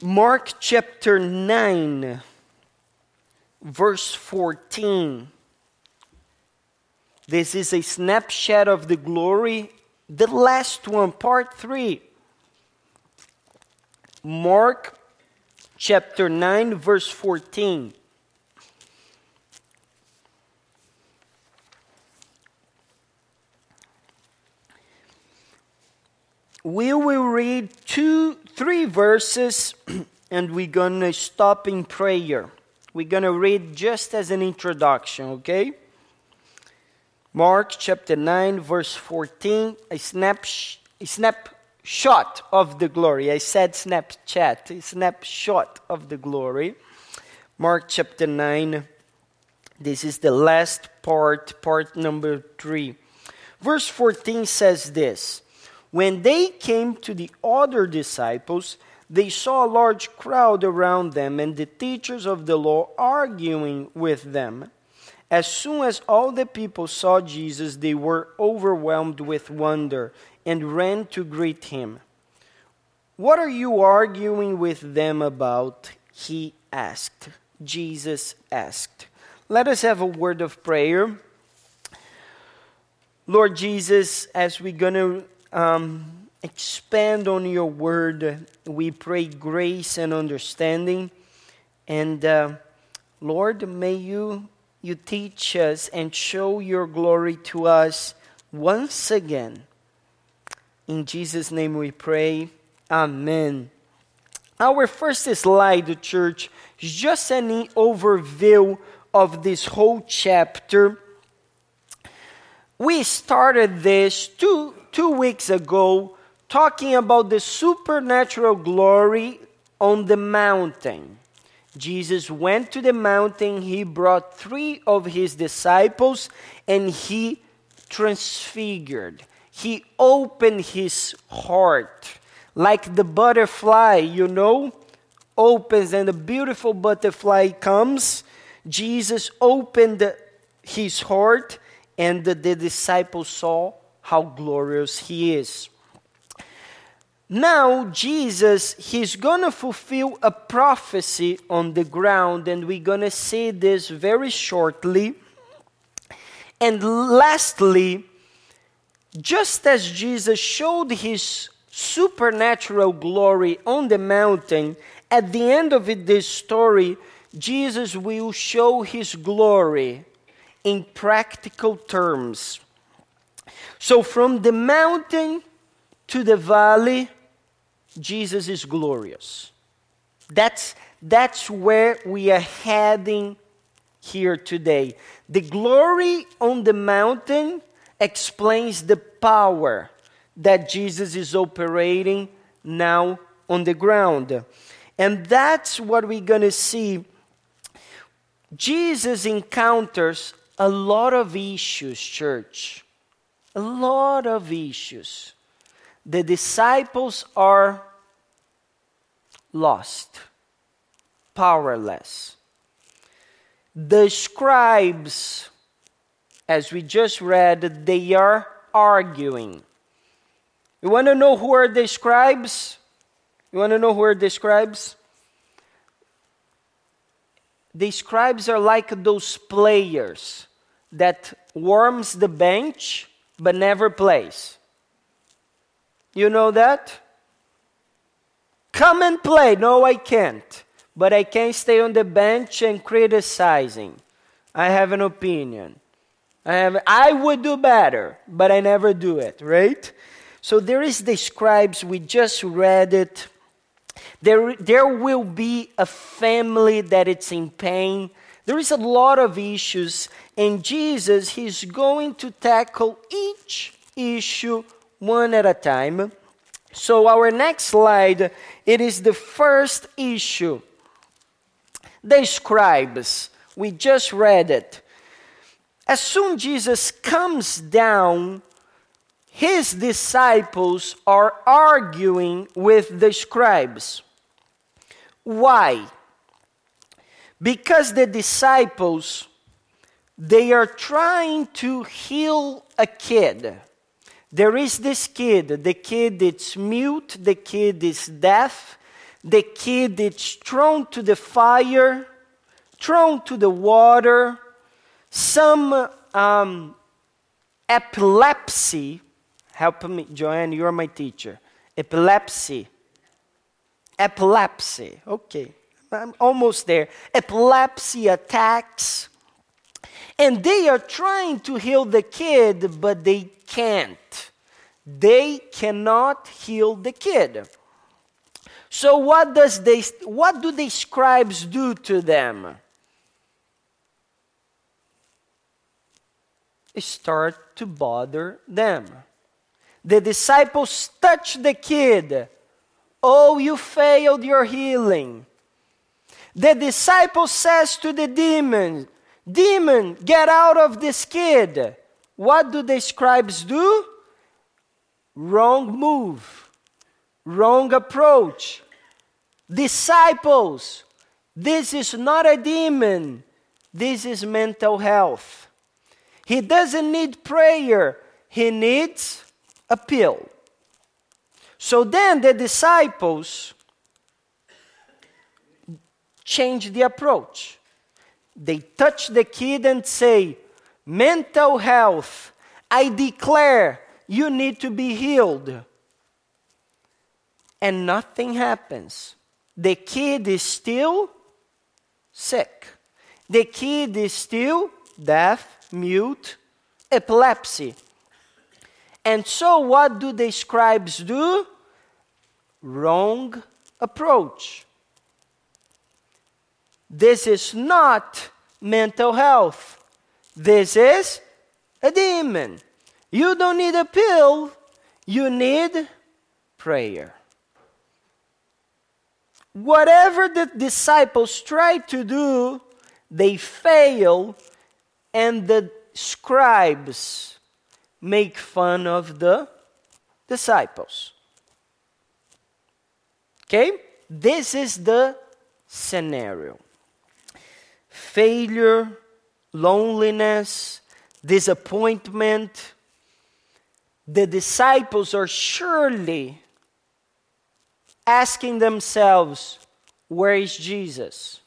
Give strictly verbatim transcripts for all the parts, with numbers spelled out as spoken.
Mark chapter nine, verse fourteen. This is a snapshot of the glory. The last one, part three. Mark chapter nine, verse fourteen. We will read two, three verses, and we're going to stop in prayer. We're going to read just as an introduction, okay? Mark chapter nine, verse fourteen, a, snap, a snapshot of the glory. I said Snapchat, a snapshot of the glory. Mark chapter nine, this is the last part, part number three. Verse fourteen says this: when they came to the other disciples, they saw a large crowd around them and the teachers of the law arguing with them. As soon as all the people saw Jesus, they were overwhelmed with wonder and ran to greet him. "What are you arguing with them about?" he asked. Jesus asked. Let us have a word of prayer. Lord Jesus, as we're going to um, expand on your word, we pray grace and understanding. And uh, Lord, may you You teach us and show your glory to us once again. In Jesus' name we pray. Amen. Our first slide, church, is just an overview of this whole chapter. We started this two, two weeks ago talking about the supernatural glory on the mountain. Jesus went to the mountain, he brought three of his disciples, and he transfigured. He opened his heart, like the butterfly, you know, opens and a beautiful butterfly comes. Jesus opened his heart, and the, the disciples saw how glorious he is. Now, Jesus, he's going to fulfill a prophecy on the ground, and we're going to see this very shortly. And lastly, just as Jesus showed his supernatural glory on the mountain, at the end of it, this story, Jesus will show his glory in practical terms. So from the mountain to the valley, Jesus is glorious. That's, that's where we are heading here today. The glory on the mountain explains the power that Jesus is operating now on the ground. And that's what we're going to see. Jesus encounters a lot of issues, church. A lot of issues. The disciples are lost, powerless. The scribes, as we just read, they are arguing. You want to know who are the scribes? You want to know who are the scribes? The scribes are like those players that warms the bench but never plays. You know that? Come and play. No, I can't. But I can't stay on the bench and criticizing. I have an opinion. I have. I would do better, but I never do it, right? So there is the scribes. We just read it. There, there will be a family that is in pain. There is a lot of issues. And Jesus, he's going to tackle each issue one at a time. So our next slide, it is the first issue. The scribes. We just read it. As soon as Jesus comes down, his disciples are arguing with the scribes. Why? Because the disciples, they are trying to heal a kid. There is this kid, the kid is mute, the kid is deaf, the kid is thrown to the fire, thrown to the water. Some um, epilepsy, help me, Joanne, you're my teacher. Epilepsy. Epilepsy, okay. I'm almost there. Epilepsy attacks. And they are trying to heal the kid, but they can't. They cannot heal the kid. So what does they what do the scribes do to them? They start to bother them. The disciples touch the kid. Oh, you failed your healing. The disciple says to the demon, demon, get out of this kid. What do the scribes do? Wrong move. Wrong approach. Disciples, this is not a demon. This is mental health. He doesn't need prayer. He needs a pill. So then the disciples change the approach. They touch the kid and say, mental health, I declare you need to be healed. And nothing happens. The kid is still sick. The kid is still deaf, mute, epilepsy. And so what do the scribes do? Wrong approach. This is not mental health. This is a demon. You don't need a pill. You need prayer. Whatever the disciples try to do, they fail, and the scribes make fun of the disciples. Okay? This is the scenario. Failure, loneliness, disappointment. The disciples are surely asking themselves, where is Jesus?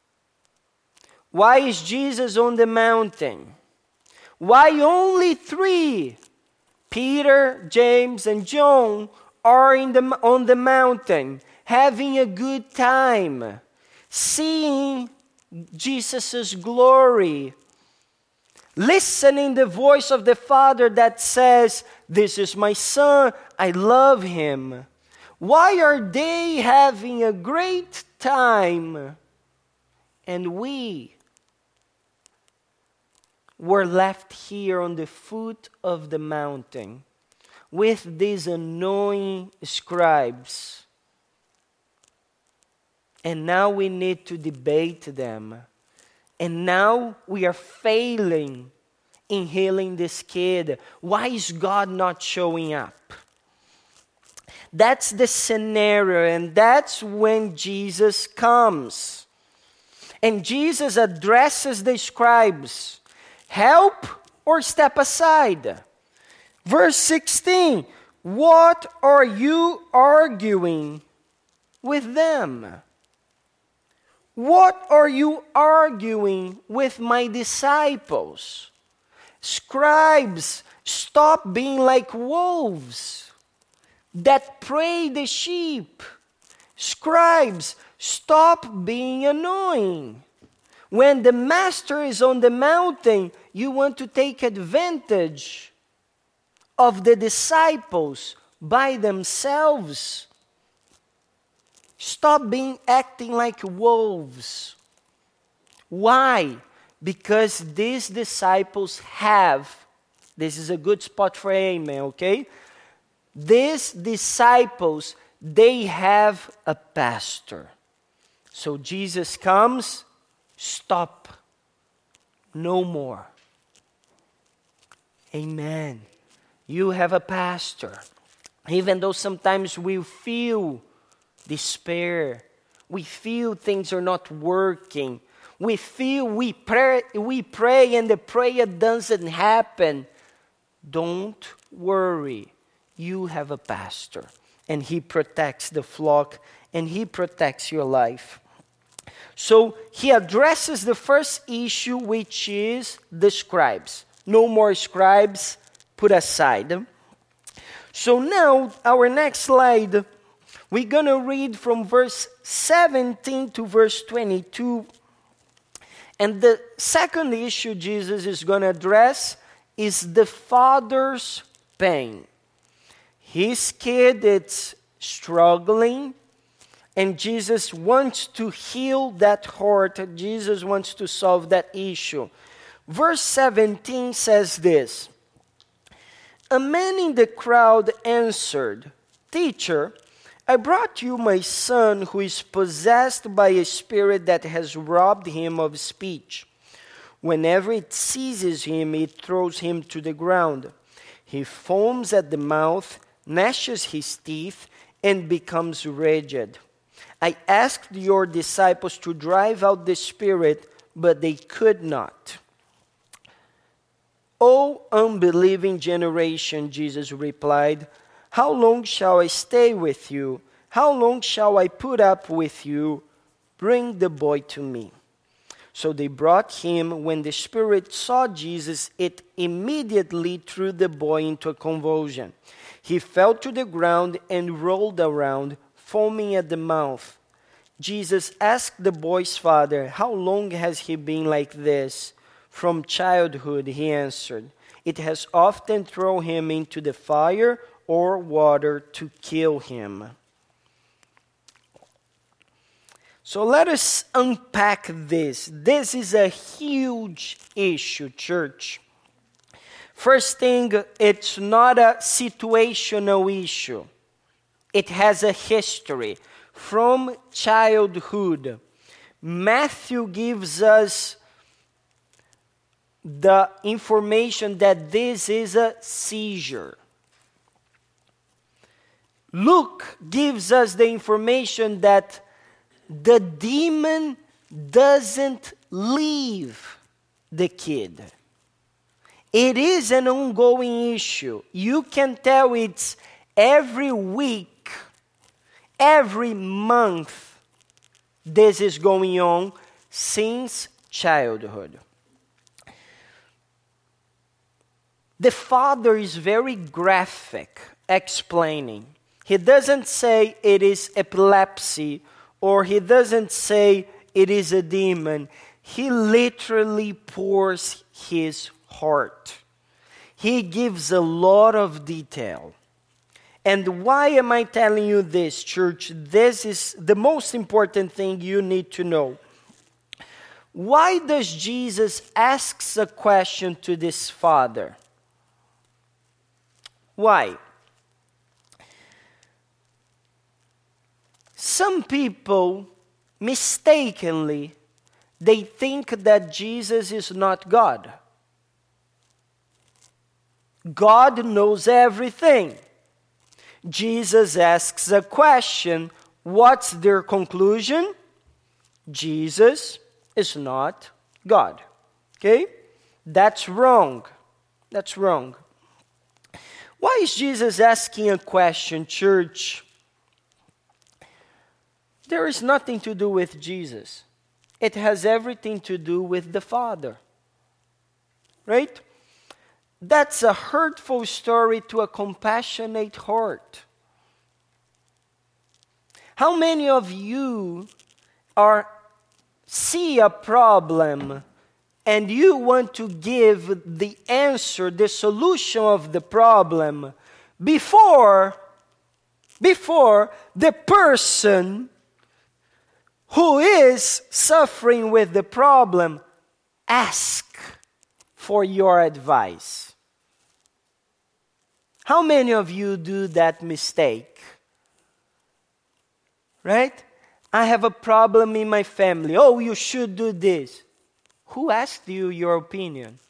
Why is Jesus on the mountain? Why only three, Peter, James, and John, are in the, on the mountain having a good time, seeing Jesus' glory, listening the voice of the Father that says, this is my Son, I love Him. Why are they having a great time and we were left here on the foot of the mountain with these annoying scribes? And now we need to debate them. And now we are failing in healing this kid. Why is God not showing up? That's the scenario, and that's when Jesus comes. And Jesus addresses the scribes. Help or step aside. Verse sixteen, what are you arguing with them? What are you arguing with my disciples? Scribes, stop being like wolves that prey the sheep. Scribes, stop being annoying. When the master is on the mountain, you want to take advantage of the disciples by themselves. Stop being acting like wolves. Why? Because these disciples have, this is a good spot for amen, okay? These disciples, they have a pastor. So Jesus comes, stop, no more. Amen. You have a pastor. Even though sometimes we feel despair, we feel things are not working, we feel we pray, we pray and the prayer doesn't happen. Don't worry. You have a pastor, and he protects the flock and He protects your life. So He addresses the first issue, which is the scribes. No more scribes, put aside. So now, our next slide, we're going to read from verse seventeen to verse twenty-two. And the second issue Jesus is going to address is the father's pain. His kid is struggling, and Jesus wants to heal that heart. Jesus wants to solve that issue. Verse seventeen says this: "A man in the crowd answered, 'Teacher, I brought you my son who is possessed by a spirit that has robbed him of speech. Whenever it seizes him, it throws him to the ground. He foams at the mouth, gnashes his teeth, and becomes rigid. I asked your disciples to drive out the spirit, but they could not.' 'O unbelieving generation,' Jesus replied, 'how long shall I stay with you? How long shall I put up with you? Bring the boy to me.' So they brought him. When the spirit saw Jesus, it immediately threw the boy into a convulsion. He fell to the ground and rolled around, foaming at the mouth. Jesus asked the boy's father, 'How long has he been like this?' 'From childhood,' he answered. 'It has often thrown him into the fire or water to kill him.'" So let us unpack this. This is a huge issue, church. First thing, it's not a situational issue. It has a history from childhood. Matthew gives us the information that this is a seizure. Luke gives us the information that the demon doesn't leave the kid. It is an ongoing issue. You can tell it's every week, every month, this is going on since childhood. The father is very graphic, explaining. He doesn't say it is epilepsy, or he doesn't say it is a demon. He literally pours his heart. He gives a lot of detail. And why am I telling you this, church? This is the most important thing you need to know. Why does Jesus ask a question to this father? Why? Some people, mistakenly, they think that Jesus is not God. God knows everything. Jesus asks a question. What's their conclusion? Jesus is not God. Okay? That's wrong. That's wrong. Why is Jesus asking a question, church? There is nothing to do with Jesus. It has everything to do with the Father. Right? That's a hurtful story to a compassionate heart. How many of you are see a problem and you want to give the answer, the solution of the problem before, before the person who is suffering with the problem ask for your advice? How many of you do that mistake? Right? I have a problem in my family. Oh, you should do this. Who asked you your opinion?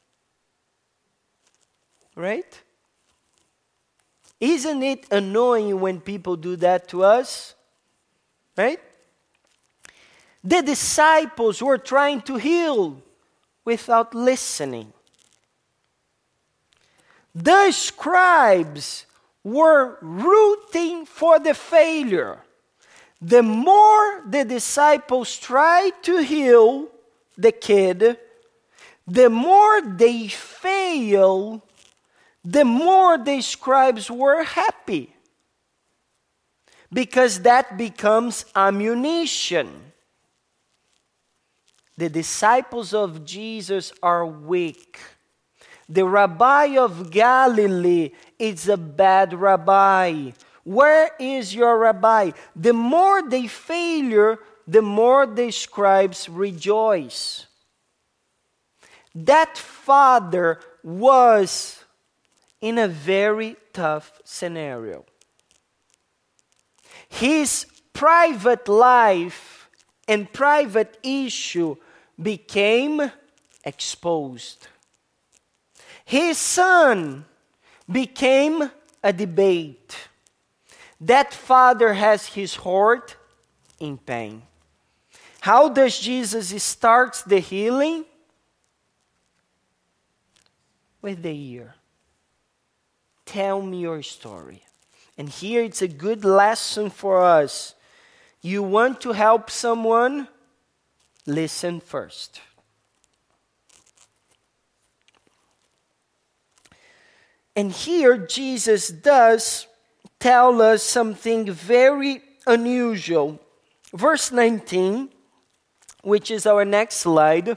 Right? Isn't it annoying when people do that to us? Right? The disciples were trying to heal without listening. The scribes were rooting for the failure. the more the disciples tried to heal the kid, the more they fail, the more the scribes were happy. Because that becomes ammunition. The disciples of Jesus are weak. The rabbi of Galilee is a bad rabbi. Where is your rabbi? The more they failure, the more the scribes rejoice. That father was in a very tough scenario. His private life and private issue became exposed. His son became a debate. That father has his heart in pain. How does Jesus start the healing? With the ear. Tell me your story. And here it's a good lesson for us. You want to help someone? Listen first. And here Jesus does tell us something very unusual. Verse nineteen, which is our next slide.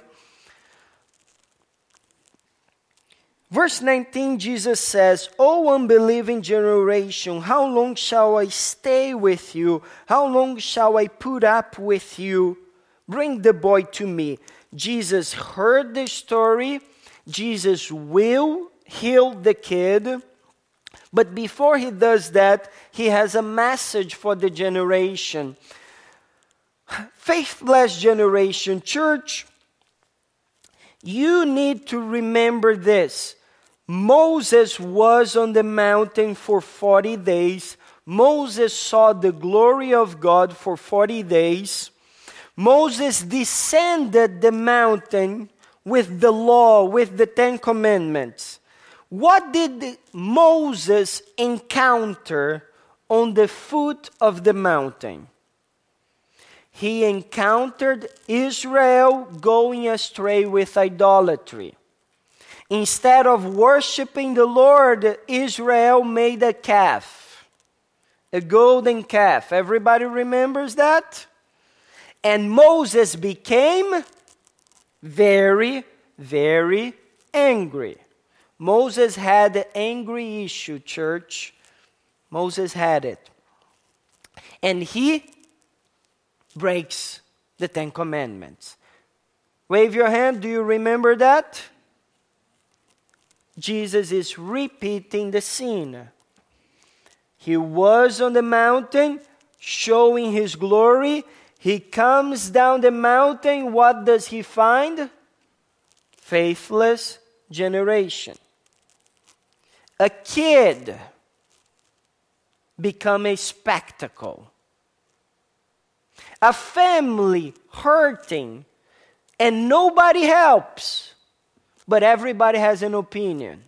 Verse nineteen, Jesus says, O unbelieving generation, how long shall I stay with you? How long shall I put up with you? Bring the boy to me. Jesus heard the story. Jesus will heal the kid. But before he does that, he has a message for the generation. Faithless generation, church, you need to remember this. Moses was on the mountain for forty days. Moses saw the glory of God for forty days. Moses descended the mountain with the law, with the Ten Commandments. What did Moses encounter on the foot of the mountain? He encountered Israel going astray with idolatry. Instead of worshiping the Lord, Israel made a calf, a golden calf. Everybody remembers that? And Moses became very, very angry. Moses had an angry issue, church. Moses had it. And he breaks the Ten Commandments. Wave your hand. Do you remember that? Jesus is repeating the scene. He was on the mountain showing his glory. He comes down the mountain. What does he find? Faithless generation. A kid become a spectacle. A family hurting and nobody helps, but everybody has an opinion.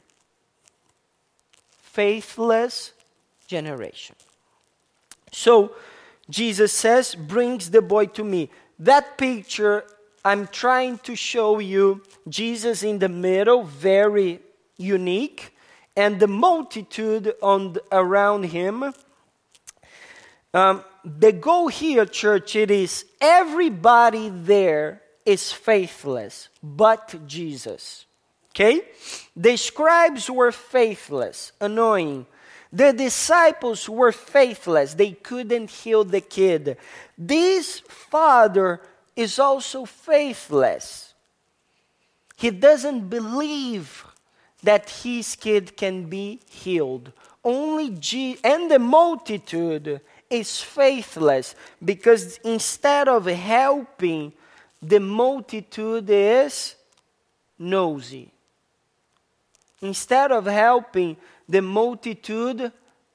Faithless generation. So Jesus says, brings the boy to me. That picture, I'm trying to show you Jesus in the middle, very unique, and the multitude on the, around him. Um, the goal here, church, it is everybody there is faithless but Jesus. Okay? The scribes were faithless, annoying. The disciples were faithless. They couldn't heal the kid. This father is also faithless. He doesn't believe that his kid can be healed. Only Je- and the multitude is faithless because instead of helping, the multitude is nosy. Instead of helping, the multitude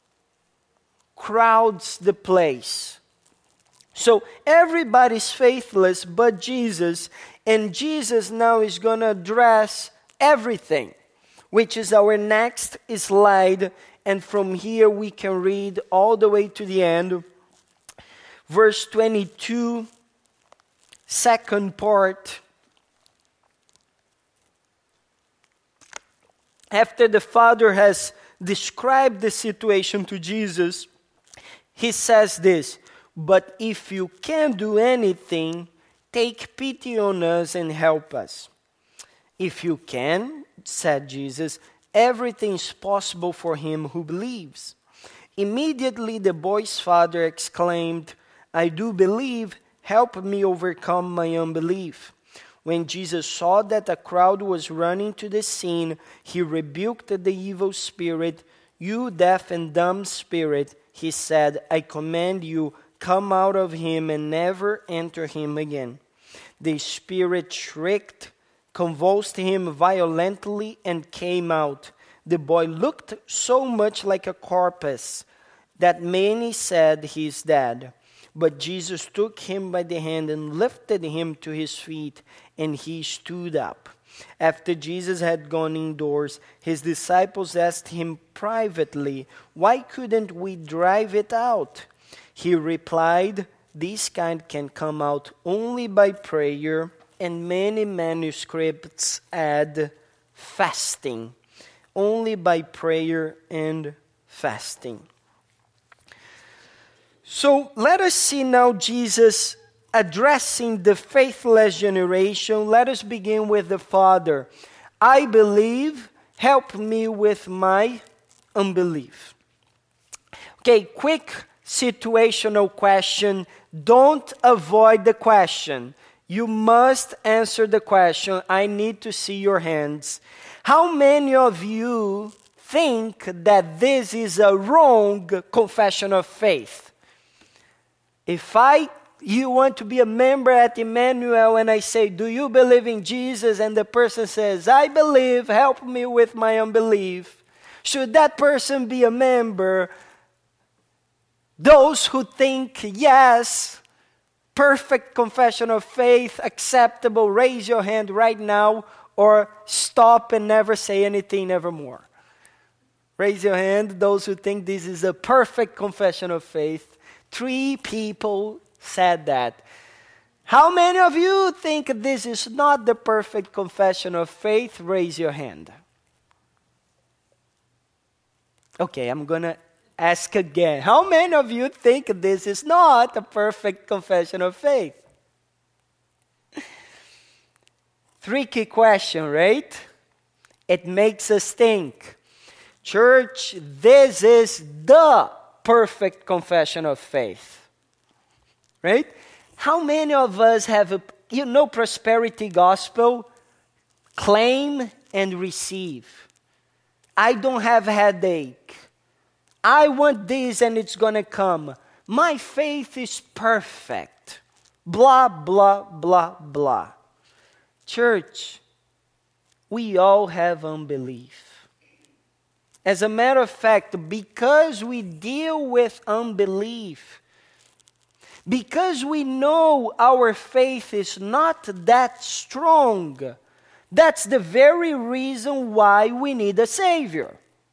crowds the place. So everybody's faithless but Jesus, and Jesus now is going to address everything, which is our next slide, and from here we can read all the way to the end. verse twenty-two, second part. After the Father has described the situation to Jesus, he says this, "But if you can't do anything, take pity on us and help us." "If you can," said Jesus, "everything is possible for him who believes." Immediately the boy's father exclaimed, "I do believe, help me overcome my unbelief." When Jesus saw that a crowd was running to the scene, he rebuked the evil spirit. "You deaf and dumb spirit," he said, "I command you, come out of him and never enter him again." The spirit shrieked, convulsed him violently, and came out. The boy looked so much like a corpse that many said, "He is dead." But Jesus took him by the hand and lifted him to his feet, and he stood up. After Jesus had gone indoors, his disciples asked him privately, "Why couldn't we drive it out?" He replied, "This kind can come out only by prayer," and many manuscripts add fasting. Only by prayer and fasting. So let us see now Jesus addressing the faithless generation. Let us begin with the Father. "I believe, help me with my unbelief." Okay, quick situational question. Don't avoid the question. You must answer the question. I need to see your hands. How many of you think that this is a wrong confession of faith? If I, you want to be a member at Emmanuel and I say, "Do you believe in Jesus?" and the person says, "I believe, help me with my unbelief," should that person be a member? Those who think, yes, perfect confession of faith, acceptable, raise your hand right now, or stop and never say anything nevermore. Raise your hand, those who think this is a perfect confession of faith. Three people said that. How many of you think this is not the perfect confession of faith? Raise your hand. Okay, I'm going to ask again. How many of you think this is not a perfect confession of faith? Tricky question, right? It makes us think. Church, this is the perfect confession of faith. Right? How many of us have, a, you know, prosperity gospel? Claim and receive. I don't have headache. I want this and it's going to come. My faith is perfect. Blah, blah, blah, blah. Church, we all have unbelief. As a matter of fact, because we deal with unbelief, because we know our faith is not that strong, that's the very reason why we need a Savior.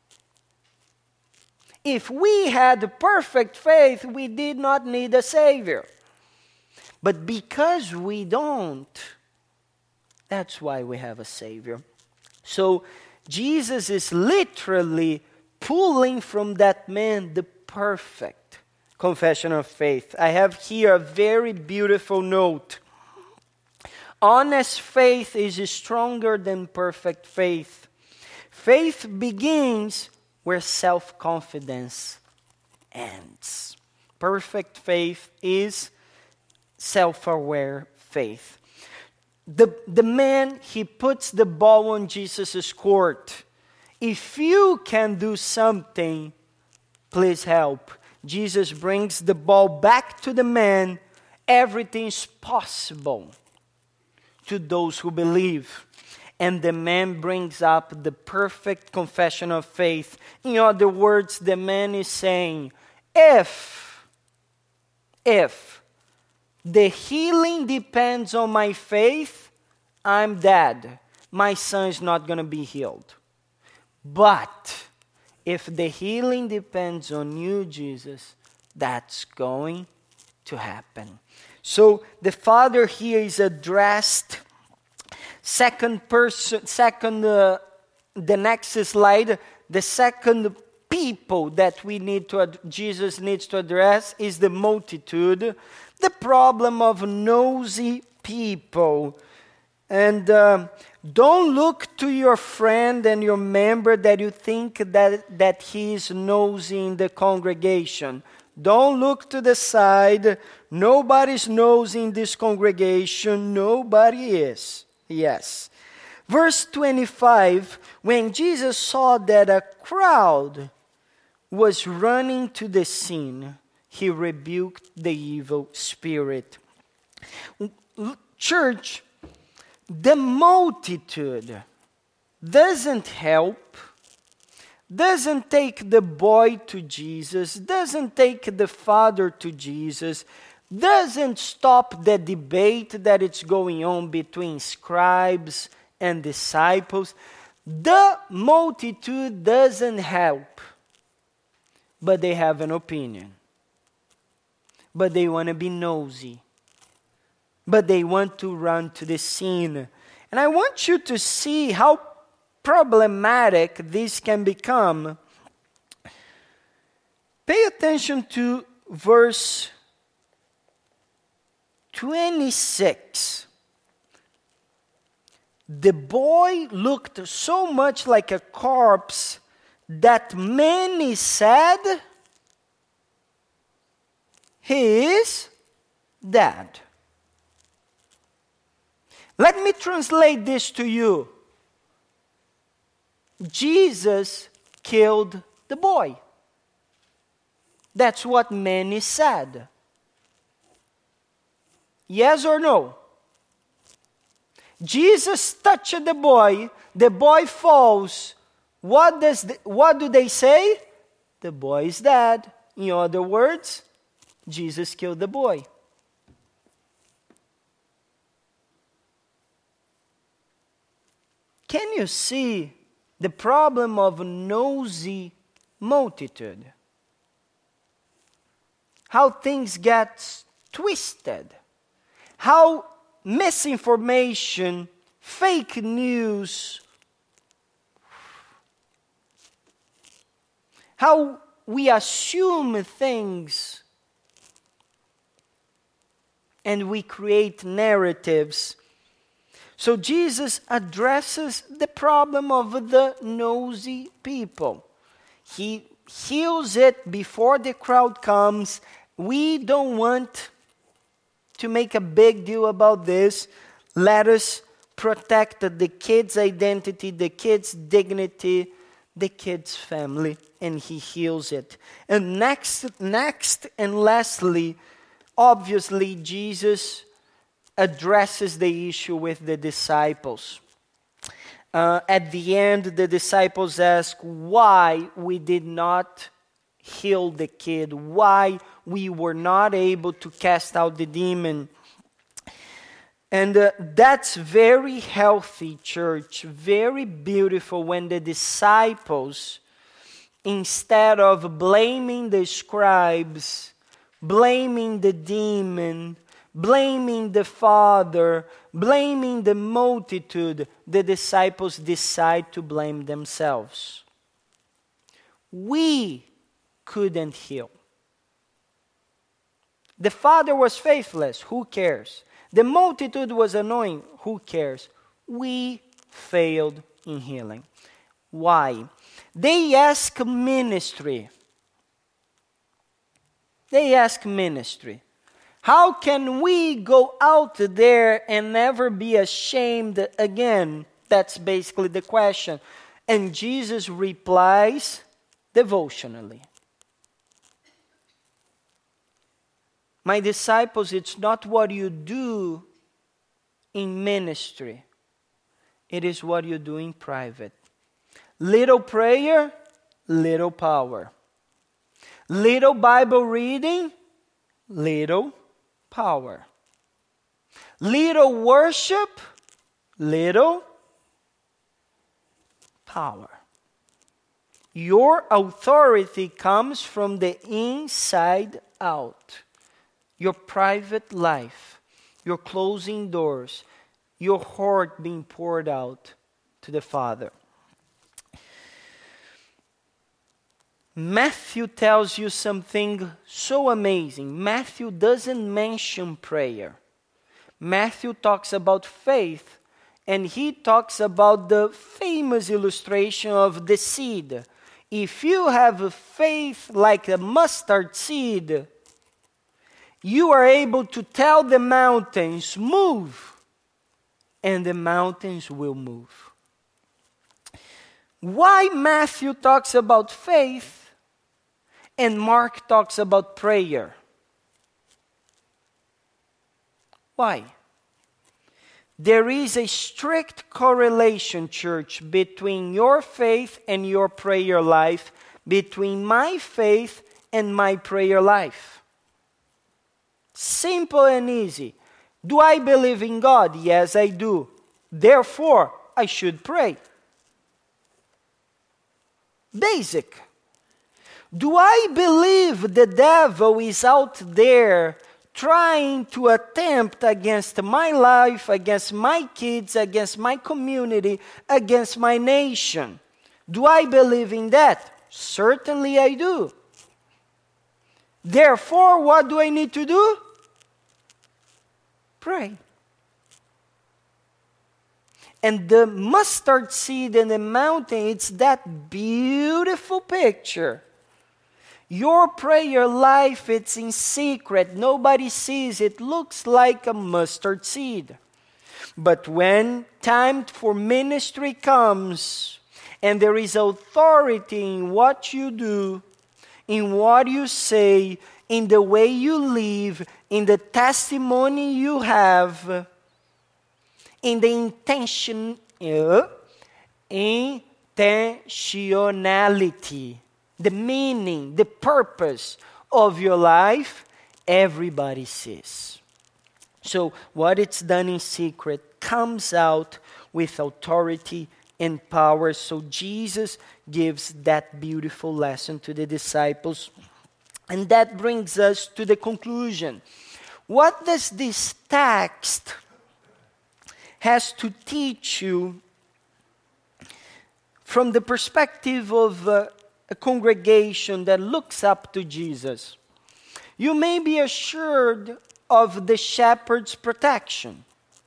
If we had perfect faith, we did not need a Savior. But because we don't, that's why we have a Savior. So Jesus is literally pulling from that man the perfect confession of faith. I have here a very beautiful note. Honest faith is stronger than perfect faith. Faith begins where self-confidence ends. Perfect faith is self-aware faith. The, the man, he puts the ball on Jesus' court. If you can do something, please help. Jesus brings the ball back to the man. Everything is possible to those who believe. And the man brings up the perfect confession of faith. In other words, the man is saying, if, if the healing depends on my faith, I'm dead. My son is not going to be healed. But if the healing depends on you, Jesus, that's going to happen. So the Father here is addressed, second person, second, uh, the next slide, the second people that we need to, ad- Jesus needs to address is the multitude, the problem of nosy people. And um, don't look to your friend and your member that you think that, that he is nosy in the congregation. Don't look to the side. Nobody's nosy in this congregation. Nobody is. Yes. Verse twenty-five, when Jesus saw that a crowd was running to the scene, he rebuked the evil spirit. Church, the multitude doesn't help, doesn't take the boy to Jesus, doesn't take the father to Jesus, doesn't stop the debate that is going on between scribes and disciples. The multitude doesn't help, but they have an opinion. But they want to be nosy. But they want to run to the scene. And I want you to see how problematic this can become. Pay attention to verse twenty-six. The boy looked so much like a corpse that many said, he is dead. Let me translate this to you. Jesus killed the boy. That's what many said. Yes or no? Jesus touched the boy, the boy falls. What does the, what do they say? The boy is dead. In other words, Jesus killed the boy. Can you see the problem of nosy multitude? How things get twisted. How misinformation, fake news, how we assume things and we create narratives. So Jesus addresses the problem of the nosy people. He heals it before the crowd comes. We don't want to make a big deal about this. Let us protect the kid's identity, the kid's dignity, the kid's family, and he heals it. And next, next and lastly, obviously, Jesus addresses the issue with the disciples. Uh, at the end, the disciples ask why we did not heal the kid, why we were not able to cast out the demon. And uh, that's very healthy, church, very beautiful when the disciples, instead of blaming the scribes, blaming the demon, blaming the father, blaming the multitude, the disciples decide to blame themselves. We couldn't heal. The father was faithless. Who cares? The multitude was annoying. Who cares? We failed in healing. Why? They ask ministry. They ask ministry. How can we go out there and never be ashamed again? That's basically the question. And Jesus replies devotionally. My disciples, it's not what you do in ministry. It is what you do in private. Little prayer, little power. Little Bible reading, little power. Little worship, little power. Your authority comes from the inside out. your private life, your closing doors, your heart being poured out to the Father. Matthew tells you something so amazing. Matthew doesn't mention prayer. Matthew talks about faith, and he talks about the famous illustration of the seed. If you have a faith like a mustard seed, you are able to tell the mountains, move, and the mountains will move. Why Matthew talks about faith and Mark talks about prayer? Why? There is a strict correlation, church, between your faith and your prayer life, between my faith and my prayer life. Simple and easy. Do I believe in God? Yes, I do. Therefore, I should pray. Basic. Do I believe the devil is out there trying to attempt against my life, against my kids, against my community, against my nation? Do I believe in that? Certainly I do. Therefore, what do I need to do? Pray. And the mustard seed and the mountain, it's that beautiful picture. Your prayer life, it's in secret. Nobody sees it. Looks like a mustard seed. But when time for ministry comes, and there is authority in what you do, in what you say, in the way you live, in the testimony you have, in the intention, uh, intentionality, the meaning, the purpose of your life, everybody sees. So what it's done in secret comes out with authority and power. So Jesus gives that beautiful lesson to the disciples. And that brings us to the conclusion. What does this text has to teach you from the perspective of uh, a congregation that looks up to Jesus? You may be assured of the shepherd's protection.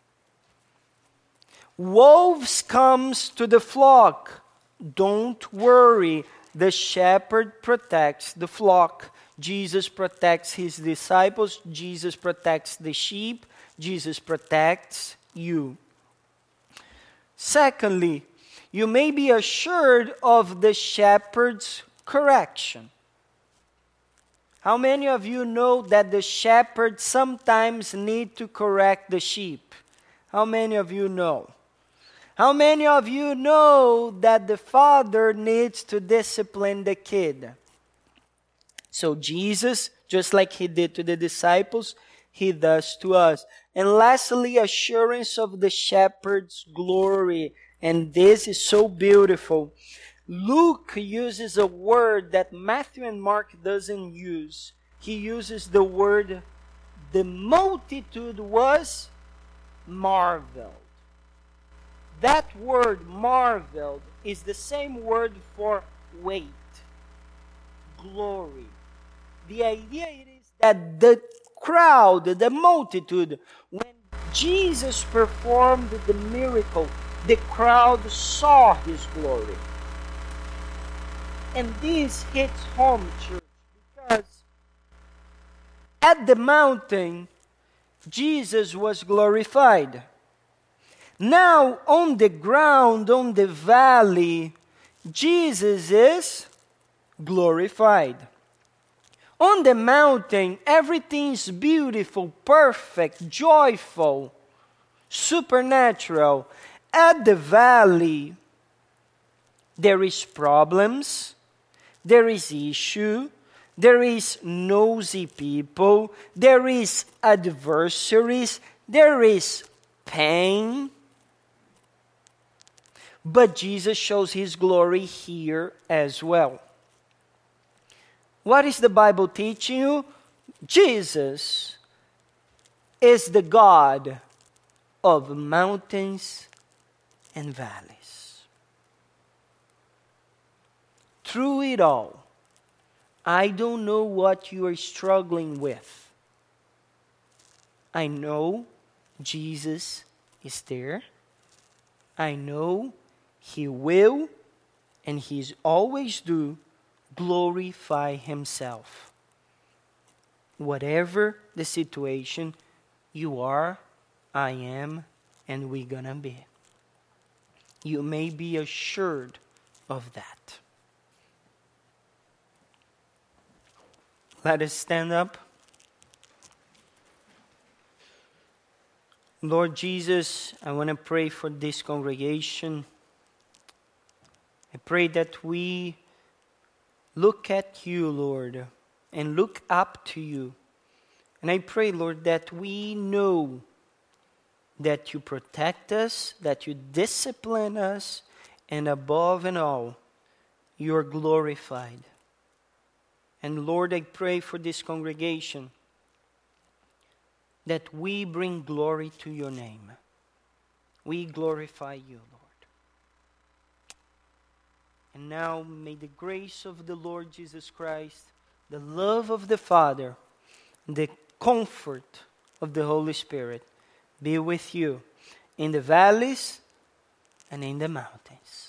Wolves comes to the flock. Don't worry, the shepherd protects the flock. Jesus protects his disciples. Jesus protects the sheep. Jesus protects you. Secondly, you may be assured of the shepherd's correction. How many of you know that the shepherd sometimes need to correct the sheep? How many of you know? How many of you know that the father needs to discipline the kid? So Jesus, just like he did to the disciples, he does to us. And lastly, assurance of the shepherd's glory. And this is so beautiful. Luke uses a word that Matthew and Mark doesn't use. He uses the word, the multitude was marveled. That word marveled is the same word for weight, glory. The idea is that the crowd, the multitude, when Jesus performed the miracle, the crowd saw his glory. And this hits home, church, because at the mountain, Jesus was glorified. Now, on the ground, on the valley, Jesus is glorified. On the mountain, everything's beautiful, perfect, joyful, supernatural. At the valley, there is problems, there is issue, there is nosy people, there is adversaries, there is pain. But Jesus shows his glory here as well. What is the Bible teaching you? Jesus is the God of mountains and valleys. Through it all, I don't know what you are struggling with. I know Jesus is there. I know He will, and He's always do, glorify Himself. Whatever the situation, you are, I am, and we're gonna be. You may be assured of that. Let us stand up. Lord Jesus, I want to pray for this congregation. I pray that we look at you, Lord, and look up to you. And I pray, Lord, that we know that you protect us, that you discipline us, and above and all, you are glorified. And Lord, I pray for this congregation that we bring glory to your name. We glorify you, Lord. And now may the grace of the Lord Jesus Christ, the love of the Father, the comfort of the Holy Spirit be with you in the valleys and in the mountains.